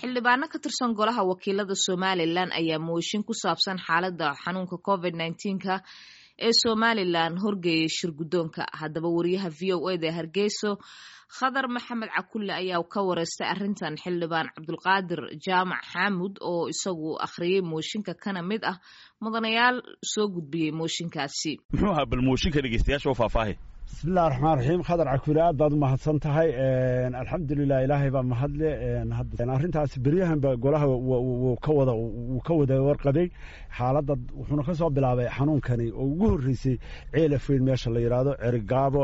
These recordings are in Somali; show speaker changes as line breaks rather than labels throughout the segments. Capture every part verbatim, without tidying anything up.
xildhibaano ka tirsan golaha wakiilada Somaliland ayaa mooshin ku saabsan xaaladda xanuunka covid nineteen-ka ee Somaliland horgeeyay shirgudoonka. Haddaba wariyaha V O A da Hargeysa Khadar Maxamed Cakulle ayaa ka wareystay arrintan xildhibaan Cabdulqaadir Jaamac Xamuud oo isagu akhriyay mooshinka kana mid ah mudanayaal soo gudbiyay mooshinkaasi.
Muxuu ahaa bal mooshinka dhageystayaasha oo faahfaahay.
بسم الله الرحمن الرحيم خضر عكولي aad baad u mahadsantahay een alxamdulillah ilaahay baa mahadle een hadda arintaas bariyahan ba golaha uu ka wada uu ka wada warqabay xaaladda wuxuuna ka soo bilaabay xanuunkani oo ugu horeysay ceelafeen meesha la yiraahdo Cergaabo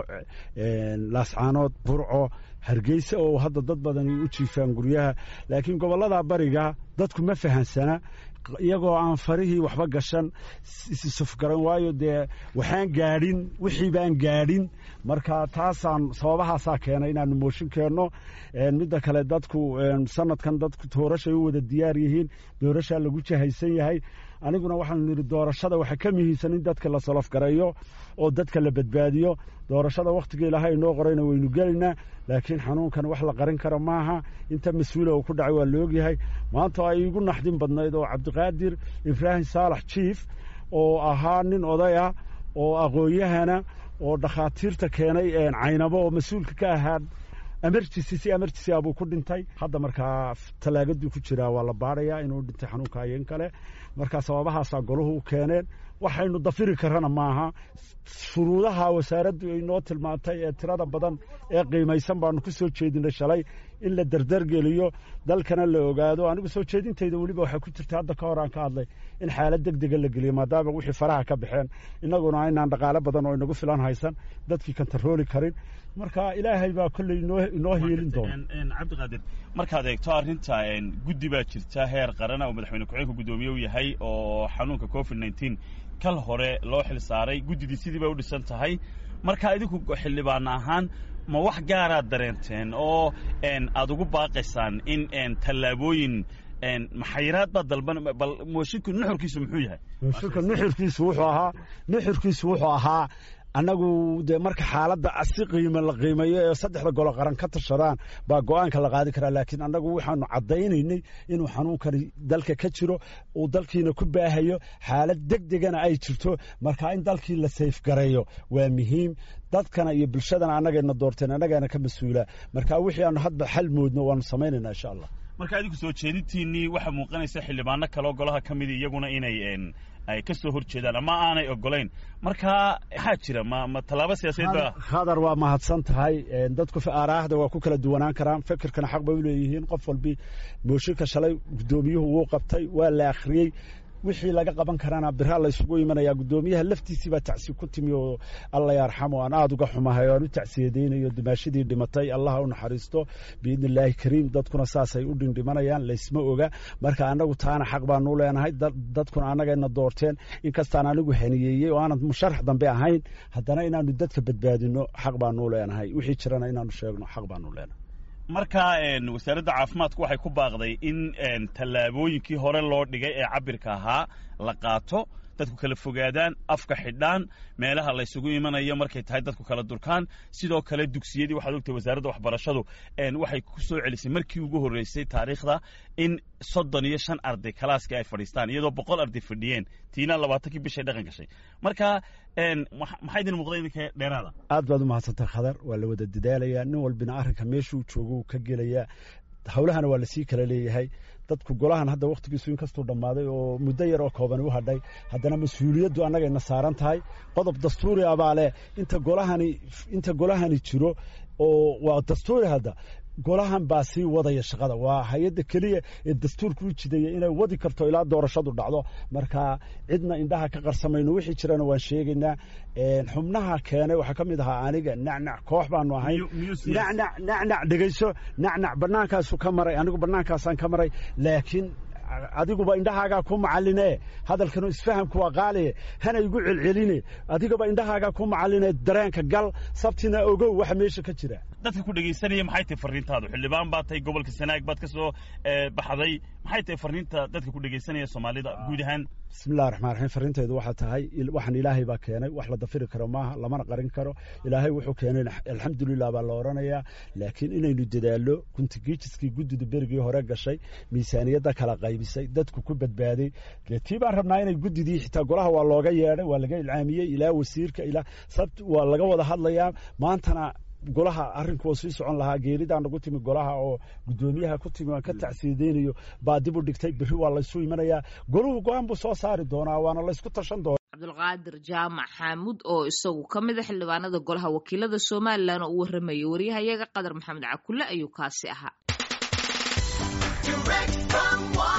een Laascaanood Burco Hargeysa oo hadda dad badan u jiifaan guryaha laakiin gobolada bariga dadku ma fahansana iyagoo aan farihii waxba gashan si safgaran waayo de waxaan gaadhin wixii baan gaadhin marka taasaan sababahaasa keenay inaan mooshin keeno een midda kale dadku sanadkan dadku doorasho u wada diyaar yihiin doorasho lagu jahaysan yahay aniguna waxaan niri doorashada waxa ka muhiimsan in dadka la salaf gareeyo oo dadka la badbaadiyo doorashada waqtiga ilaahay noo qorayna waynu gelinaa laakiin xanuunkan wax la qarin karo maaha inta mas'uula uu ku dhacay waa loo yahay maanta ay igu naxdin badnayd oo Cabdiqaadir Ibrahim Saalax Chief oo ahaa nin odaya oo aqoonyahana oo dhakhaatiirta keenay een caynabo oo mas'uulka ka ahaa emergency si emergency abu ku dhintay hadda markaa talaagadu ku jira waa la baarayaa inuu dhintay xanuunka ayeen kale marka sababahaas goluhu u keeneen waxaynu dafiri karana maaha shuruudaha wasaaraddu ay noo tilmaantay ee tirada badan ee qiimaysan baanu ku soo jeedinay shalay in la dardar geliyo dalkana la ogaado anigu soo jeedintayda waliba waxa ku jirta hadda ka hor aan ka hadlay in xaalad degdeg la geliyo maadaama wixii faraha ka baxeen inaguna aynaan dhaqaale badan oo inagu filan haysan dadkii kantarooli karin marka ilaahay baa kulli inoo inoo heelin doona
een Cabdiqaadir markaad eegto arrinta een guddi baa jirta heer qaran oo madaxweyne ku-xigeenka gudoomiye u yahay oo xanuunka covid nineteen kal hore loo xil saaray guddidii sidii bay u dhisan tahay marka idinku xildhibaan ahaan ma wax gaar ah dareenteen oo een aad ugu baaqaysaan in een talaabooyin een maxayraad baa dalban bal mooshinka nuxurkiisu muxuu yahay
mooshinka nuxurkiisu wuxuu ahaa nuxurkiisu wuxuu ahaa anagu de marka xaaladda asi qiimo la qiimeeyo ee saddexda golo qaran ka tashadaan baa go'aanka la qaadi karaa laakiin anagu waxaanu cadaynaynay inuu xanuunkani dalka ka jiro uu dalkiina ku baahayo xaalad degdegana ay jirto marka in dalkii la safe gareeyo waa muhiim dadkana iyo bulshadana anagayna doorteen anagana ka mas'uula marka wixii aanu hadba xal moodno waanu samaynaynaa insha Allah
marka idinku soo jeedintiinii waxa muuqanaysa xildhibaano kale oo golaha kamid iyaguna inay een ay ka soo horjeedaan ama aanay ogolayn marka waxa jira ma ma talaabo siyaasadeed ba
Khadar waa mahadsan tahay dadku aaraahda waa ku kala duwanaan karaan fikirkana xaq bay u leeyihiin qof walbi mooshinka shalay gudoomiyuhu uu qabtay waa la akhriyay wixii laga qaban karana biraha la isugu imanaya gudoomiyaha laftiisii baa tacsi ku timi oo Allah yarxamo aan aad uga xumahay oo tacsiyeedeynayo dimaashadii dhimatay Allah u naxariisto biidnillaahi kariim dadkuna saasay u dhindhimanayaan la isma oga marka anagu taana xaq baan u leenahay dadkuna anagayna doorteen in kastaan anigu haniyeeyay oo aan musharax dambe ahayn haddana inaanu dadka badbaadino xaq baan u leenahay wixii jirana inaanu sheegno xaq baan u leenahay
marka een wasaaradda caafimaadku waxay ku baaqday in een talaabooyinkii hore loo dhigay ee cabirka ahaa la qaato dadku kala fogaadaan afka xidhaan meelaha la isugu imanayo markay tahay dadku kala durkaan sidoo kale dugsiyadii waxaad ogtay wasaaradda waxbarashadu een waxay ku soo celisay markii ugu horeysay taariikhda in soddon iyo shan arday kalaaska ay fadhiistaan iyadoo boqol arday fadhiyeen tiina labaatankii bishay dhaqan gashay marka een maxay idin muuqday idinka dheeraada
aad baad u mahadsantahay Khadar waa la wada dadaalayaa nin walbina arrinka meeshuu joogo ka gelaya hawlahana waa la sii kala leeyahay dadku golahan hadda waqtigiisu in kastuu dhamaaday oo muddo yar oo kooban u hadhay haddana mas'uuliyaddu annagayna saaran tahay qodob dastuuri ah baa leh inta golahani inta golahani jiro oo waa dastuuri hadda golahan baa sii wadaya shaqada waa hay'adda kaliya ee dastuurku u jidaya inay wadi karto ilaa doorashadu dhacdo marka cidna indhaha ka qarsamayno wixii jirana waan sheegaynaa een xubnaha keenay waxa kamid ahaa aniga nacnac koox baanu ahay nacnac nacnac dhageyso nacnac banaankaas ka maray anigu banaankaasaan ka maray laakiin adiguba indhahaagaa ku macaline hadalkanu isfahamku waa qaaliye hana igu celceline adiguba indhahaagaa ku macaline dareenka gal sabtina ogow waxa meesha ka jira
dadka ku dhageysanaya maxay tahay fariintaadu xildhibaan baad tahay gobolka Sanaag baad ka soo baxday maxay tahay fariinta dadka ku dhageysanaya Soomaalida guud ahaan
bismillaahir rahmaanir rahiim fariinteedu waxa tahay waxaan ilaahay baa keenay wax la dafiri karo maaha lamana qarin karo ilaahay wuxuu keenay alxamdulillah baa la oranayaa laakiin inaynu dadaalo kuntigiiskii gudida berigii hore gashay miisaaniyada kala qaybisay dadku ku badbaaday tii baan rabnaa inay gudidii xitaa golaha waa looga yeedhay waa laga ilcaamiyay ilaa wasiirka ilaa sabt waa laga wada hadlayaa maantana golaha arrinku oo sii socon lahaa geeridaan ugu timi golaha oo gudoomiyaha ku timi aan ka tacsiideynayo baa dib u dhigtay biri waa la isu imanayaa goluhu go'aan buu soo saari doonaa waana la isku tashan doonaa
Cabdulqaadir Jaamac Xamuud oo isagu ka mid ah xildhibaanada golaha wakiilada Soomaaliland oo u waramayay wariyahayaga Qadar Maxamed Cakulle ayuu kaasi ahaa.